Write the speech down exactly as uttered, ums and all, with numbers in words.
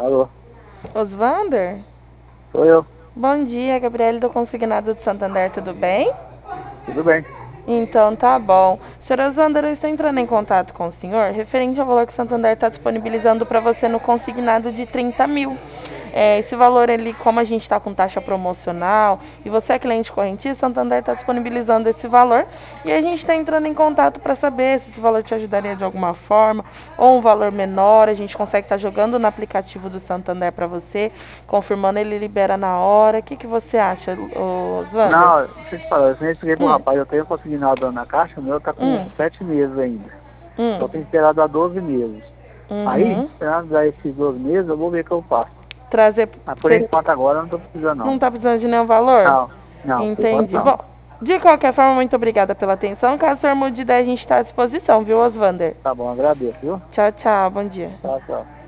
Alô, Osvander? sou eu. Bom dia, Gabriele do Consignado de Santander, tudo bem? Tudo bem? Então tá bom. Senhor Osvander, eu estou entrando em contato com o senhor referente ao valor que o Santander está disponibilizando para você no consignado de trinta mil. É, esse valor, ele, como a gente está com taxa promocional e você é cliente correntista, o Santander está disponibilizando esse valor e a gente está entrando em contato para saber se esse valor te ajudaria de alguma forma ou um valor menor. A gente consegue estar jogando no aplicativo do Santander para você, confirmando, ele libera na hora. O que, que você acha, Osvander? Não, deixa eu te falar, eu sempre expliquei pro Hum, rapaz, eu tenho consignado na caixa, o meu tá com hum, sete meses ainda. Só hum, tem esperado dar doze meses. Aí, uhum. esperando dar esses doze meses, eu vou ver o que eu faço. Trazer. Mas por Você enquanto agora eu não tô precisando não não. tá precisando de nenhum valor? Não, não, por enquanto Entendi. não. Bom, de qualquer forma, muito obrigada pela atenção. Caso o senhor mude de ideia, a gente está à disposição, viu, Osvander? Tá bom, agradeço, viu? Tchau, tchau. Bom dia. Tchau, tchau.